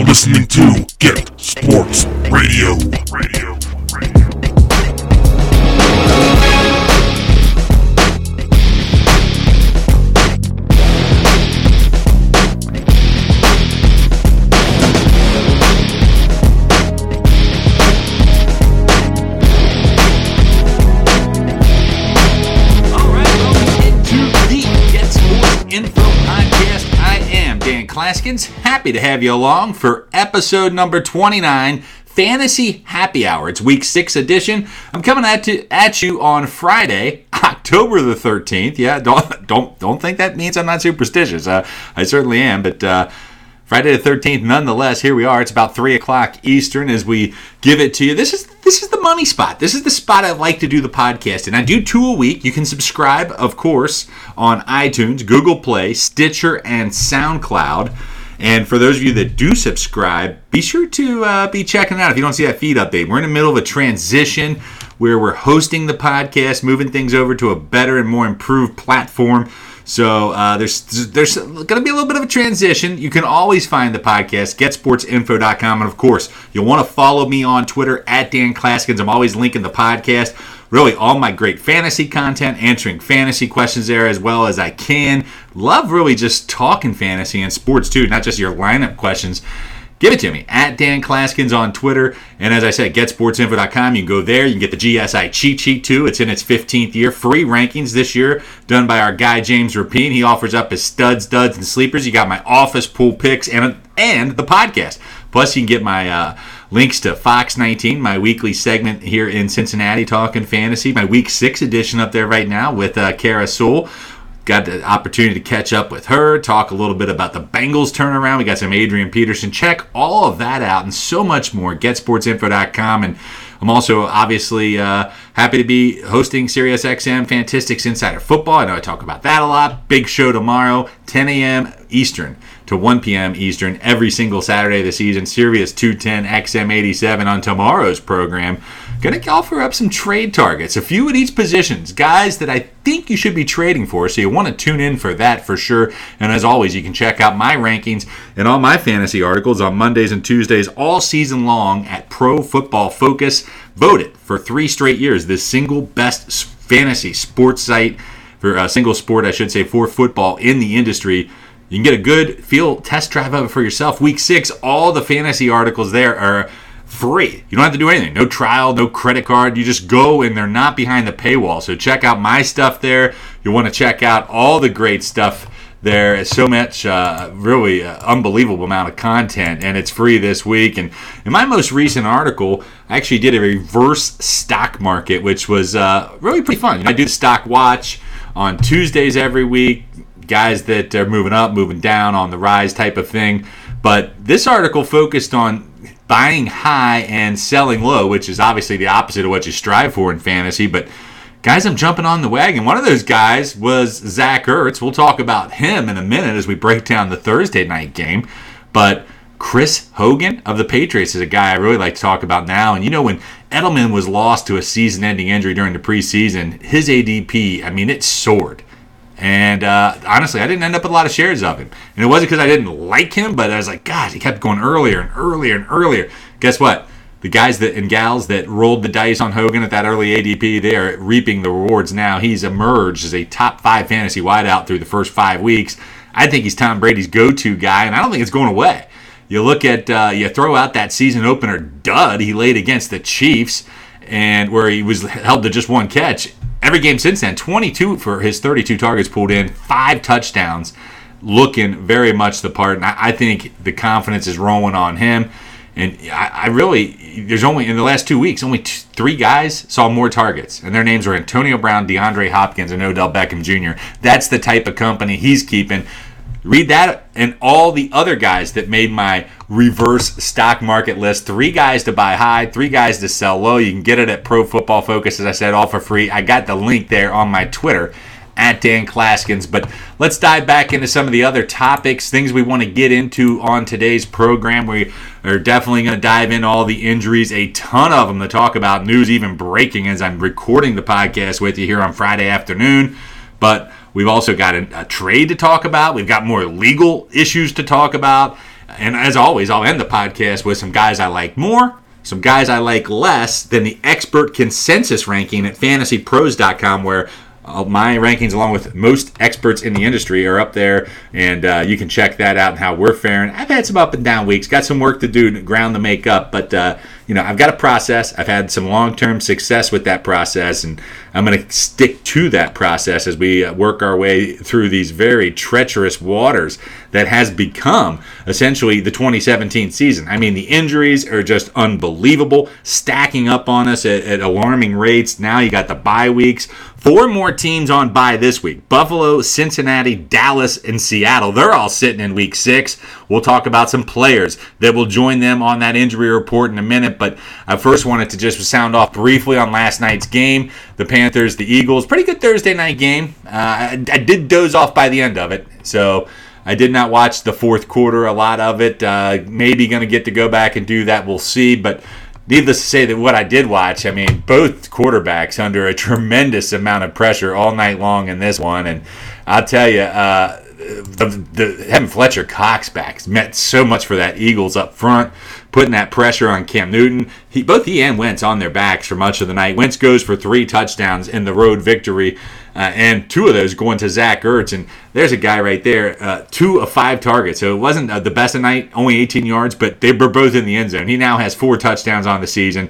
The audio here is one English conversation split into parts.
listening to Get Sports Radio. Claskins, happy to have you along for episode number 29, Fantasy Happy Hour. It's week 6 edition. I'm coming at you on Friday, October the 13th. Yeah, don't think that means I'm not superstitious. I certainly am, but Friday the 13th, nonetheless, here we are. It's about 3 o'clock Eastern as we give it to you. This is the money spot. This is the spot I like to do the podcast in. I do 2 a week. You can subscribe, of course, on iTunes, Google Play, Stitcher, and SoundCloud. And for those of you that do subscribe, be sure to be checking it out if you don't see that feed update. We're in the middle of a transition where we're hosting the podcast, moving things over to a better and more improved platform. So there's going to be a little bit of a transition. You can always find the podcast, getsportsinfo.com. And, of course, you'll want to follow me on Twitter, at Dan Claskins. I'm always linking the podcast. Really, all my great fantasy content, answering fantasy questions there as well as I can. Love really just talking fantasy and sports, too, not just your lineup questions. Give it to me, at Dan Claskins on Twitter. And as I said, getsportsinfo.com. You can go there. You can get the GSI cheat sheet, too. It's in its 15th year. Free rankings this year done by our guy, James Rapine. He offers up his studs, duds, and sleepers. You got my office pool picks and the podcast. Plus, you can get my links to Fox 19, my weekly segment here in Cincinnati talking fantasy. My week 6 edition up there right now with Kara Sewell. Got the opportunity to catch up with her, talk a little bit about the Bengals turnaround. We got some Adrian Peterson. Check all of that out and so much more. GetSportsInfo.com. And I'm also obviously happy to be hosting SiriusXM Fantastics Insider Football. I know I talk about that a lot. Big show tomorrow, 10 a.m. Eastern to 1 p.m. Eastern every single Saturday of the season. Sirius 210 XM87 on tomorrow's program. Going to offer up some trade targets, a few at each positions, guys that I think you should be trading for, so you want to tune in for that for sure. And as always, you can check out my rankings and all my fantasy articles on Mondays and Tuesdays all season long at Pro Football Focus. Voted for 3 straight years the single best fantasy sports site, for a single sport, I should say, for football in the industry. You can get a good field test drive of it for yourself. Week 6, all the fantasy articles there are free. You don't have to do anything. No trial, no credit card. You just go and they're not behind the paywall. So check out my stuff there. You'll want to check out all the great stuff there. It's so much, really unbelievable amount of content, and it's free this week. And in my most recent article, I actually did a reverse stock market, which was really pretty fun. I do the stock watch on Tuesdays every week. Guys that are moving up, moving down, on the rise type of thing. But this article focused on buying high and selling low, which is obviously the opposite of what you strive for in fantasy. But guys, I'm jumping on the wagon. One of those guys was Zach Ertz. We'll talk about him in a minute as we break down the Thursday night game. But Chris Hogan of the Patriots is a guy I really like to talk about now. And you know, when Edelman was lost to a season-ending injury during the preseason, his ADP, it soared. And honestly, I didn't end up with a lot of shares of him. And it wasn't because I didn't like him, but I was like, God, he kept going earlier and earlier and earlier. Guess what? The guys and gals that rolled the dice on Hogan at that early ADP, they are reaping the rewards now. He's emerged as a top 5 fantasy wideout through the first 5 weeks. I think he's Tom Brady's go-to guy, and I don't think it's going away. You look at, you throw out that season opener dud he laid against the Chiefs, and where he was held to just 1 catch. Every game since then, 22 for his 32 targets pulled in, 5 touchdowns, looking very much the part. And I think the confidence is rolling on him. And I really, there's only, in the last 2 weeks, only 3 guys saw more targets. And their names are Antonio Brown, DeAndre Hopkins, and Odell Beckham Jr. That's the type of company he's keeping. Read that and all the other guys that made my reverse stock market list. 3 guys to buy high, 3 guys to sell low. You can get it at Pro Football Focus, as I said, all for free. I got the link there on my Twitter, at Dan Claskins. But let's dive back into some of the other topics, things we want to get into on today's program. We are definitely going to dive into all the injuries, a ton of them to talk about. News even breaking as I'm recording the podcast with you here on Friday afternoon. But we've also got a trade to talk about. We've got more legal issues to talk about. And as always, I'll end the podcast with some guys I like more, some guys I like less than the expert consensus ranking at fantasypros.com, where my rankings, along with most experts in the industry, are up there, and you can check that out and how we're faring. I've had some up and down weeks, got some work to do, ground to make up, but I've got a process. I've had some long-term success with that process, and I'm going to stick to that process as we work our way through these very treacherous waters that has become essentially the 2017 season. I mean, the injuries are just unbelievable, stacking up on us at alarming rates. Now you got the bye weeks. 4 more teams on bye this week. Buffalo, Cincinnati, Dallas, and Seattle. They're all sitting in week 6. We'll talk about some players that will join them on that injury report in a minute, but I first wanted to just sound off briefly on last night's game. The Panthers, the Eagles. Pretty good Thursday night game. I did doze off by the end of it, so I did not watch the fourth quarter, a lot of it. Maybe going to get to go back and do that. We'll see, but needless to say that what I did watch, I mean, both quarterbacks under a tremendous amount of pressure all night long in this one. And I'll tell you, having Fletcher Cox back meant so much for that Eagles up front, putting that pressure on Cam Newton. Both he and Wentz on their backs for much of the night. Wentz goes for 3 touchdowns in the road victory, and 2 of those going to Zach Ertz. And there's a guy right there, 2 of 5 targets. So it wasn't the best of night, only 18 yards, but they were both in the end zone. He now has 4 touchdowns on the season,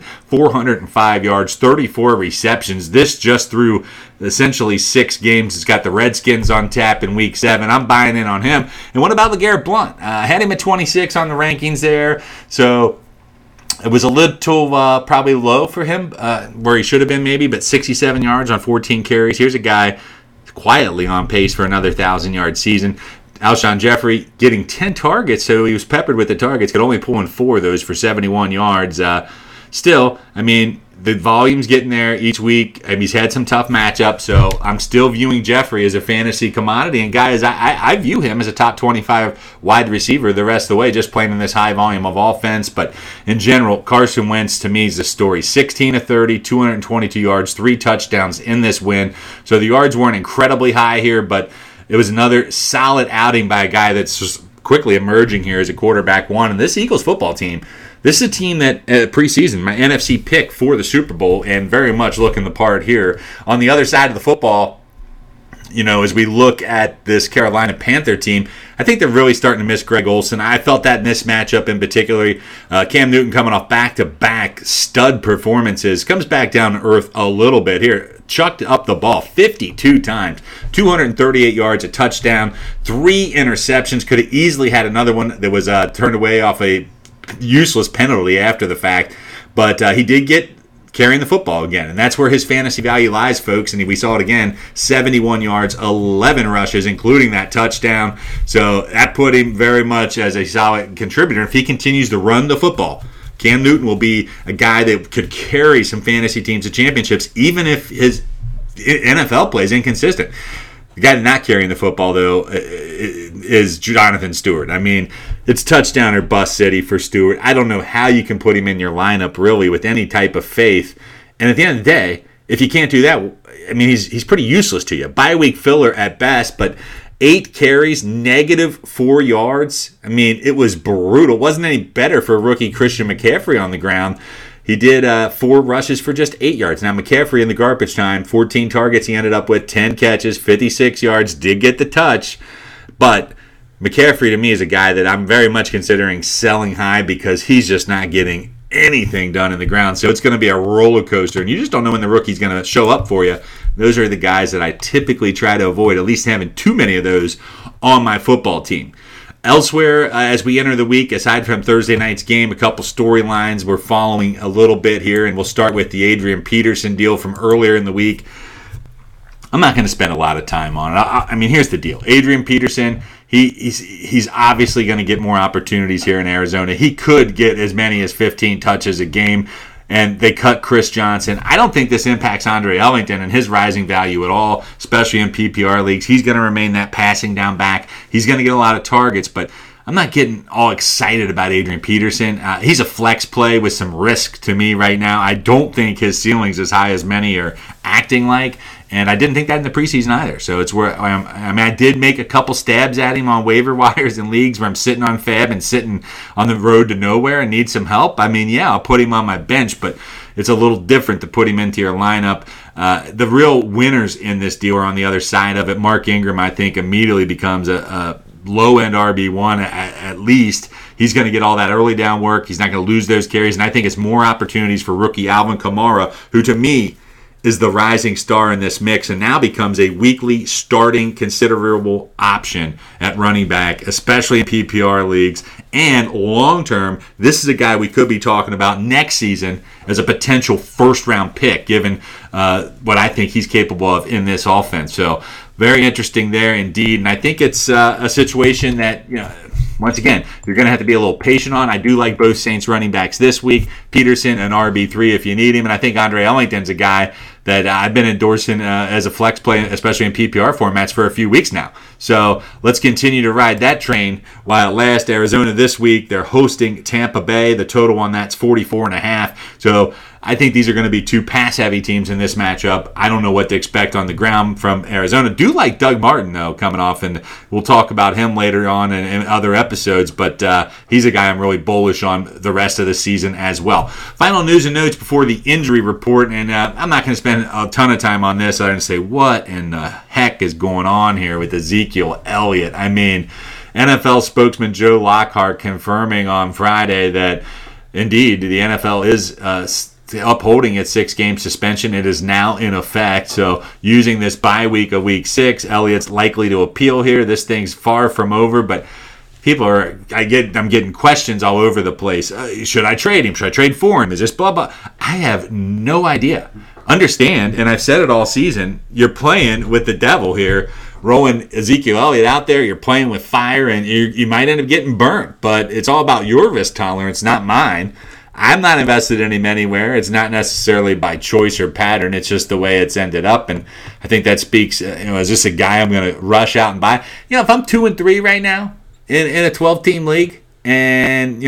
405 yards, 34 receptions. This just through essentially 6 games. He's got the Redskins on tap in week 7. I'm buying in on him. And what about LeGarrette Blount? I had him at 26 on the rankings there. So it was a little probably low for him, where he should have been maybe, but 67 yards on 14 carries. Here's a guy quietly on pace for another 1,000-yard season. Alshon Jeffrey getting 10 targets, so he was peppered with the targets, could only pull in 4 of those for 71 yards. Still, I mean, the volume's getting there each week. I mean, he's had some tough matchups, so I'm still viewing Jeffrey as a fantasy commodity. And guys, I view him as a top 25 wide receiver the rest of the way, just playing in this high volume of offense. But in general, Carson Wentz, to me, is the story. 16 of 30, 222 yards, 3 touchdowns in this win. So the yards weren't incredibly high here, but it was another solid outing by a guy that's just quickly emerging here as a quarterback one. And this Eagles football team, this is a team that preseason, my NFC pick for the Super Bowl, and very much looking the part here. On the other side of the football, as we look at this Carolina Panther team, I think they're really starting to miss Greg Olsen. I felt that in this matchup in particular. Cam Newton coming off back-to-back stud performances, comes back down to earth a little bit here. Chucked up the ball 52 times, 238 yards, a touchdown, 3 interceptions. Could have easily had another one that was turned away off a useless penalty after the fact, but he did get carrying the football again, and that's where his fantasy value lies, folks. And we saw it again, 71 yards, 11 rushes, including that touchdown. So that put him very much as a solid contributor. If he continues to run the football, Cam Newton will be a guy that could carry some fantasy teams to championships, even if his NFL play is inconsistent. The guy not carrying the football, though, is Jonathan Stewart. I mean, it's touchdown or bust city for Stewart. I don't know how you can put him in your lineup, really, with any type of faith. And at the end of the day, if you can't do that, I mean, he's pretty useless to you. Bye-week filler at best, but 8 carries, -4 yards. I mean, it was brutal. It wasn't any better for rookie Christian McCaffrey on the ground. He did 4 rushes for just 8 yards. Now, McCaffrey in the garbage time, 14 targets he ended up with, 10 catches, 56 yards, did get the touch. But McCaffrey, to me, is a guy that I'm very much considering selling high because he's just not getting anything done in the ground. So it's going to be a roller coaster, and you just don't know when the rookie's going to show up for you. Those are the guys that I typically try to avoid, at least having too many of those on my football team. Elsewhere, as we enter the week, aside from Thursday night's game, a couple storylines we're following a little bit here, and we'll start with the Adrian Peterson deal from earlier in the week. I'm not going to spend a lot of time on it. I mean, here's the deal. Adrian Peterson, he's obviously going to get more opportunities here in Arizona. He could get as many as 15 touches a game, and they cut Chris Johnson. I don't think this impacts Andre Ellington and his rising value at all, especially in PPR leagues. He's going to remain that passing down back. He's going to get a lot of targets, but I'm not getting all excited about Adrian Peterson. He's a flex play with some risk to me right now. I don't think his ceiling's as high as many are acting like. And I didn't think that in the preseason either. So it's where I did make a couple stabs at him on waiver wires in leagues where I'm sitting on Fab and sitting on the road to nowhere and need some help. I'll put him on my bench, but it's a little different to put him into your lineup. The real winners in this deal are on the other side of it. Mark Ingram, I think, immediately becomes a low-end RB1 at least. He's going to get all that early down work. He's not going to lose those carries. And I think it's more opportunities for rookie Alvin Kamara, who to me is the rising star in this mix and now becomes a weekly starting considerable option at running back, especially in PPR leagues. And long-term, this is a guy we could be talking about next season as a potential first-round pick, given what I think he's capable of in this offense. So very interesting there indeed. And I think it's a situation that, once again, you're going to have to be a little patient on. I do like both Saints running backs this week. Peterson and RB3 if you need him. And I think Andre Ellington's a guy that I've been endorsing as a flex play, especially in PPR formats, for a few weeks now. So let's continue to ride that train while it lasts. Arizona this week, they're hosting Tampa Bay. The total on that's 44.5. So I think these are going to be two pass-heavy teams in this matchup. I don't know what to expect on the ground from Arizona. Do like Doug Martin, though, coming off, and we'll talk about him later on in other episodes, but he's a guy I'm really bullish on the rest of the season as well. Final news and notes before the injury report, and I'm not going to spend a ton of time on this. I'm going to say, what in the heck is going on here with Ezekiel Elliott? NFL spokesman Joe Lockhart confirming on Friday that, indeed, the NFL is upholding its 6-game suspension. It is now in effect. So using this bye week of week 6, Elliott's likely to appeal here. This thing's far from over, but I'm getting questions all over the place. Should I trade him? Should I trade for him? Is this blah, blah? I have no idea. Understand, and I've said it all season, you're playing with the devil here. Rolling Ezekiel Elliott out there, you're playing with fire, and you might end up getting burnt. But it's all about your risk tolerance, not mine. I'm not invested in him anywhere. It's not necessarily by choice or pattern. It's just the way it's ended up. And I think that speaks, is this a guy I'm going to rush out and buy? If I'm 2-3 right now in a 12-team league, and,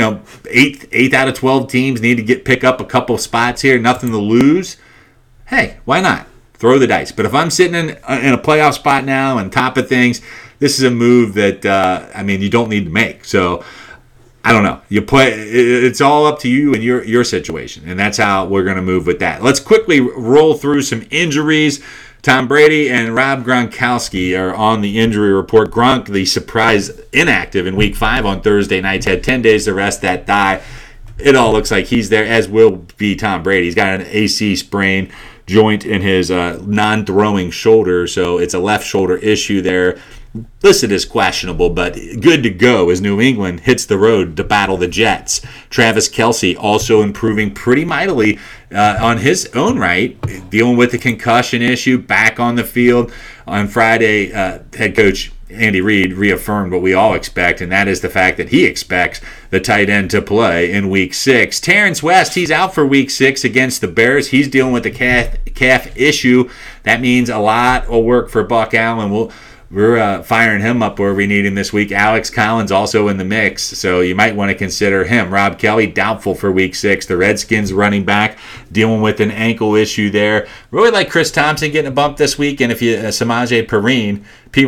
8 out of 12 teams need to pick up a couple spots here, nothing to lose, hey, why not? Throw the dice. But if I'm sitting in a playoff spot now and top of things, this is a move that, you don't need to make. So, I don't know. It's all up to you and your situation, and that's how we're going to move with that. Let's quickly roll through some injuries. Tom Brady and Rob Gronkowski are on the injury report. Gronk, the surprise inactive in Week 5 on Thursday nights, had 10 days to rest that thigh. It all looks like he's there, as will be Tom Brady. He's got an AC sprain joint in his non-throwing shoulder, so it's a left shoulder issue there. Listed as questionable, but good to go as New England hits the road to battle the Jets. Travis Kelce also improving pretty mightily on his own right, dealing with the concussion issue, back on the field. On Friday, head coach Andy Reid reaffirmed what we all expect, and that is the fact that he expects the tight end to play in Week 6. Terrence West, he's out for Week 6 against the Bears. He's dealing with the calf issue. That means a lot of work for Buck Allen. We're firing him up where we need him this week. Alex Collins also in the mix, so you might want to consider him. Rob Kelly, doubtful for Week 6. The Redskins running back dealing with an ankle issue there. Really like Chris Thompson getting a bump this week, and if you Samaje Perine,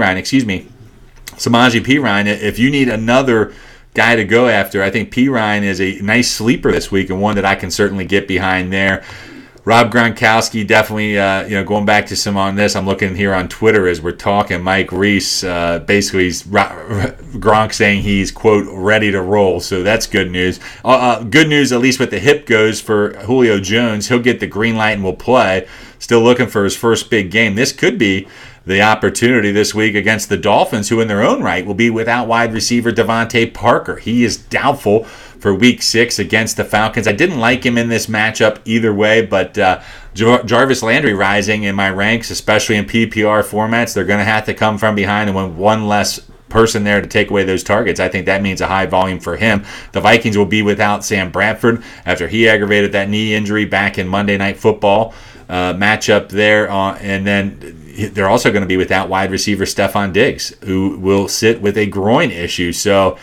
if you need another guy to go after, I think Perine is a nice sleeper this week and one that I can certainly get behind there. Rob Gronkowski, definitely, going back to some on this. I'm looking here on Twitter as we're talking. Mike Reese, basically, Gronk saying he's, quote, ready to roll. So that's good news. Good news, at least with the hip goes for Julio Jones. He'll get the green light and will play. Still looking for his first big game. This could be the opportunity this week against the Dolphins, who in their own right will be without wide receiver Devontae Parker. He is doubtful for Week 6 against the Falcons. I didn't like him in this matchup either way, but Jarvis Landry rising in my ranks, especially in PPR formats. They're going to have to come from behind, and when one less person there to take away those targets, I think that means a high volume for him. The Vikings will be without Sam Bradford after he aggravated that knee injury back in Monday Night Football matchup there, and then they're also going to be without wide receiver Stephon Diggs, who will sit with a groin issue. So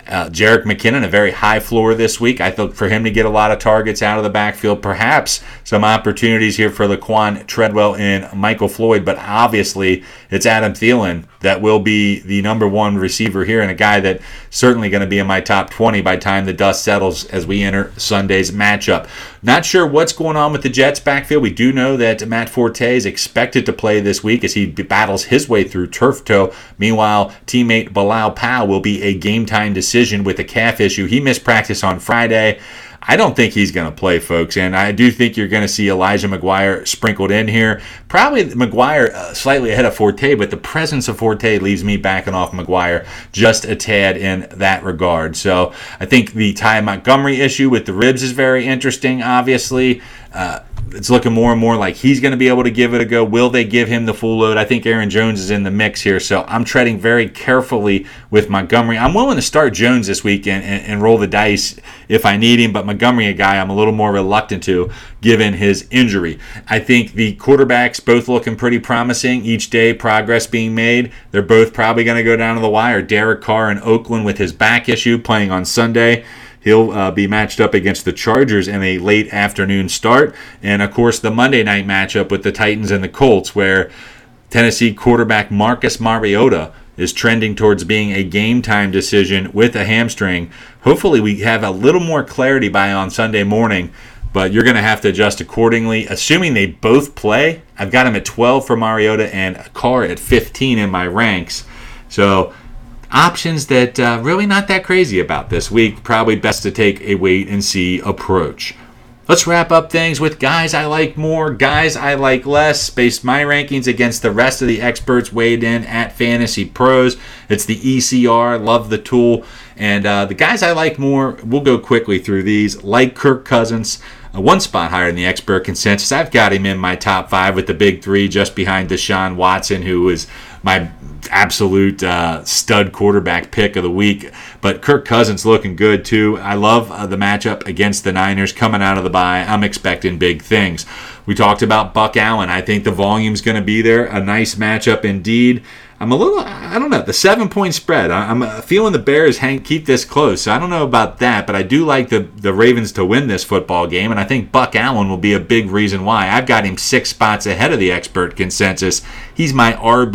Jerick McKinnon, a very high floor this week. I thought for him to get a lot of targets out of the backfield, perhaps some opportunities here for Laquan Treadwell and Michael Floyd, but obviously it's Adam Thielen that will be the number one receiver here, and a guy that certainly going to be in my top 20 by the time the dust settles as we enter Sunday's matchup. Not sure what's going on with the Jets backfield. We do know that Matt Forte is expected to play this week as he battles his way through turf toe. Meanwhile, teammate Bilal Powell will be a game-time decision with a calf issue. He missed practice on Friday. I don't think he's going to play, folks, and I do think you're going to see Elijah McGuire sprinkled in here. Probably McGuire slightly ahead of Forte, but the presence of Forte leaves me backing off McGuire just a tad in that regard. So I think the Ty Montgomery issue with the ribs is very interesting, obviously. It's looking more and more like he's going to be able to give it a go. Will they give him the full load? I think Aaron Jones is in the mix here, so I'm treading very carefully with Montgomery. I'm willing to start Jones this week and roll the dice if I need him, but Montgomery, a guy I'm a little more reluctant to given his injury. I think the quarterbacks both looking pretty promising. Each day, progress being made. They're both probably going to go down to the wire. Derek Carr in Oakland with his back issue playing on Sunday. He'll be matched up against the Chargers in a late afternoon start. And, of course, the Monday night matchup with the Titans and the Colts, where Tennessee quarterback Marcus Mariota is trending towards being a game-time decision with a hamstring. Hopefully we have a little more clarity by on Sunday morning, but you're going to have to adjust accordingly. Assuming they both play, I've got him at 12 for Mariota and Carr at 15 in my ranks. So options that really not that crazy about this week. Probably best to take a wait-and-see approach. Let's wrap up things with guys I like more, guys I like less. Based my rankings against the rest of the experts weighed in at Fantasy Pros. It's the ECR. Love the tool. And the guys I like more, we'll go quickly through these. Like Kirk Cousins, one spot higher than the expert consensus. I've got him in my top 5 with the big 3 just behind Deshaun Watson, who is my absolute stud quarterback pick of the week. But Kirk Cousins looking good too. I love the matchup against the Niners coming out of the bye. I'm expecting big things. We talked about Buck Allen. I think the volume's going to be there. A nice matchup indeed. I'm a little, I don't know, the 7-point spread. I'm feeling the Bears keep this close. So I don't know about that, but I do like the Ravens to win this football game, and I think Buck Allen will be a big reason why. I've got him 6 spots ahead of the expert consensus. He's my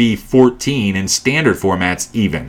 RB14 in standard formats even.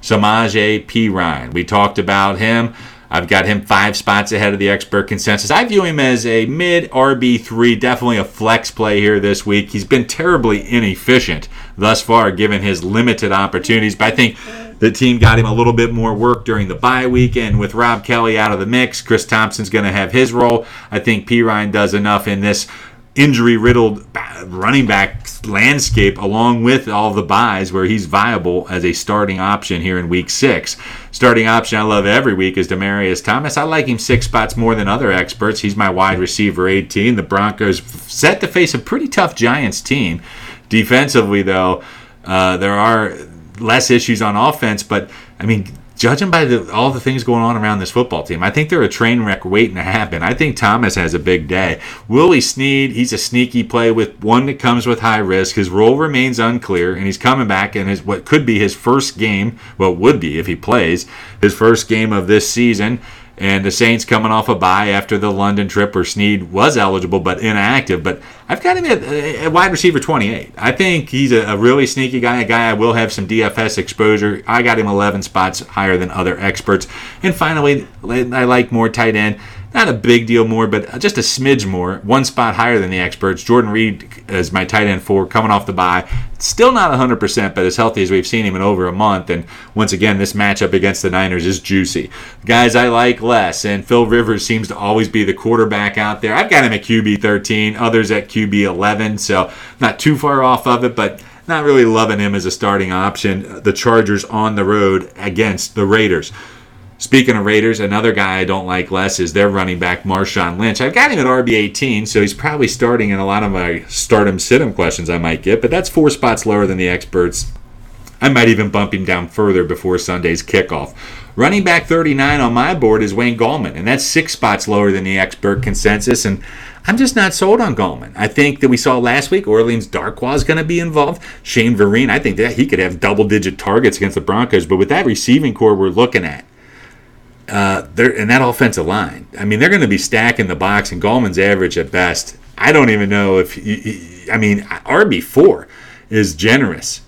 Samaje Perine. We talked about him. I've got him 5 spots ahead of the expert consensus. I view him as a mid RB3, definitely a flex play here this week. He's been terribly inefficient thus far given his limited opportunities, but I think the team got him a little bit more work during the bye week, and with Rob Kelly out of the mix, Chris Thompson's going to have his role. I think Perine does enough in this injury-riddled running back landscape along with all the buys where he's viable as a starting option here in week 6. Starting option I love every week is Demaryius Thomas. I like him 6 spots more than other experts. He's my wide receiver 18. The Broncos set to face a pretty tough Giants team. Defensively, though, there are less issues on offense, but, I mean, judging by all the things going on around this football team, I think they're a train wreck waiting to happen. I think Thomas has a big day. Willie Snead, he's a sneaky play with one that comes with high risk. His role remains unclear, and he's coming back in what could be his first game, well, would be if he plays, his first game of this season. And the Saints coming off a bye after the London trip where Snead was eligible but inactive. But I've got him at wide receiver 28. I think he's a really sneaky guy, a guy I will have some DFS exposure. I got him 11 spots higher than other experts. And finally, I like more tight end. Not a big deal more, but just a smidge more. 1 spot higher than the experts. Jordan Reed is my tight end 4, coming off the bye. Still not 100%, but as healthy as we've seen him in over a month. And once again, this matchup against the Niners is juicy. Guys I like less, and Phil Rivers seems to always be the quarterback out there. I've got him at QB 13, others at QB 11, so not too far off of it, but not really loving him as a starting option. The Chargers on the road against the Raiders. Speaking of Raiders, another guy I don't like less is their running back, Marshawn Lynch. I've got him at RB18, so he's probably starting in a lot of my start-him, sit-him questions I might get, but that's 4 spots lower than the experts. I might even bump him down further before Sunday's kickoff. Running back 39 on my board is Wayne Gallman, and that's 6 spots lower than the expert consensus, and I'm just not sold on Gallman. I think that we saw last week Orleans Darkwa is going to be involved. Shane Vereen, I think that he could have double-digit targets against the Broncos, but with that receiving core we're looking at, and that offensive line. I mean, they're going to be stacking the box, and Gallman's average at best. I don't even know if RB4 is generous.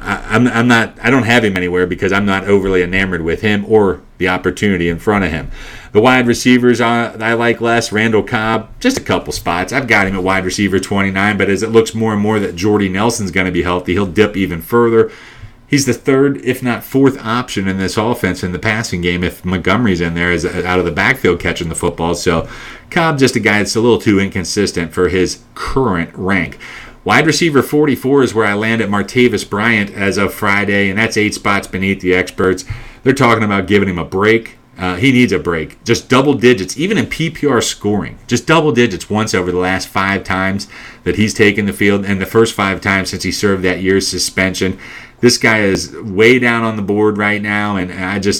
I'm not. I don't have him anywhere because I'm not overly enamored with him or the opportunity in front of him. The wide receivers I like less. Randall Cobb, just a couple spots. I've got him at wide receiver 29, but as it looks more and more that Jordy Nelson's going to be healthy, he'll dip even further. He's the third, if not fourth option in this offense in the passing game if Montgomery's in there as out of the backfield catching the football. So Cobb, just a guy that's a little too inconsistent for his current rank. Wide receiver 44 is where I land at Martavis Bryant as of Friday, and that's 8 spots beneath the experts. They're talking about giving him a break. He needs a break. Just double digits, even in PPR scoring. Just double digits once over the last 5 times that he's taken the field, and the first 5 times since he served that year's suspension. This guy is way down on the board right now, and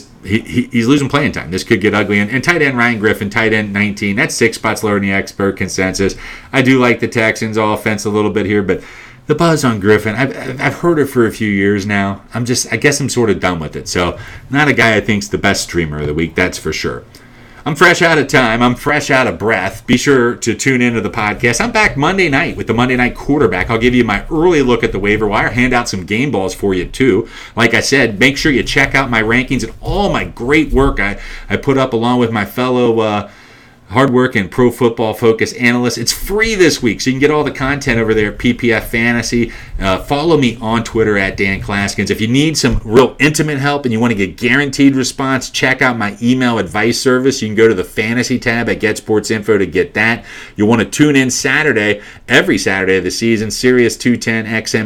he's losing playing time. This could get ugly. And tight end Ryan Griffin, tight end 19. That's 6 spots lower than the expert consensus. I do like the Texans' offense a little bit here, but the buzz on Griffin, I've heard it for a few years now. I guess I'm sort of done with it. So not a guy I think's the best streamer of the week, that's for sure. I'm fresh out of time. I'm fresh out of breath. Be sure to tune into the podcast. I'm back Monday night with the Monday Night Quarterback. I'll give you my early look at the waiver wire, hand out some game balls for you too. Like I said, make sure you check out my rankings and all my great work I put up along with my fellow hard work and Pro Football Focus analysts. It's free this week, so you can get all the content over there at PPF Fantasy. Follow me on Twitter at Dan Claskins. If you need some real intimate help and you want to get guaranteed response, check out my email advice service. You can go to the Fantasy tab at Get Sports Info to get that. You'll want to tune in every Saturday of the season, Sirius 210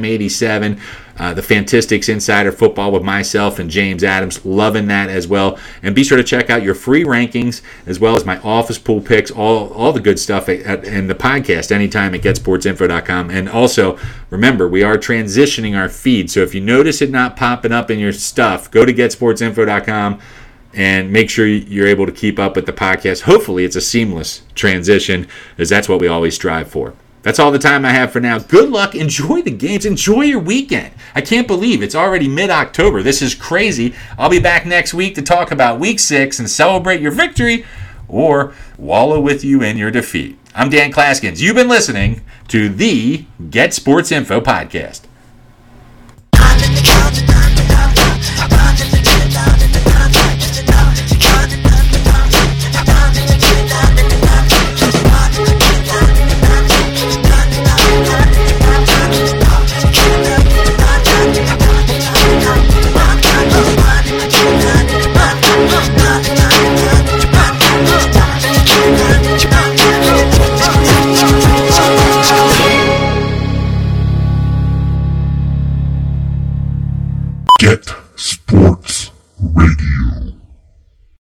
XM87. The Fantastics Insider Football with myself and James Adams. Loving that as well. And be sure to check out your free rankings as well as my office pool picks, all the good stuff in the podcast anytime at getsportsinfo.com. And also, remember, we are transitioning our feed. So if you notice it not popping up in your stuff, go to getsportsinfo.com and make sure you're able to keep up with the podcast. Hopefully it's a seamless transition, as that's what we always strive for. That's all the time I have for now. Good luck. Enjoy the games. Enjoy your weekend. I can't believe it's already mid-October. This is crazy. I'll be back next week to talk about Week 6 and celebrate your victory or wallow with you in your defeat. I'm Dan Claskins. You've been listening to the Get Sports Info Podcast.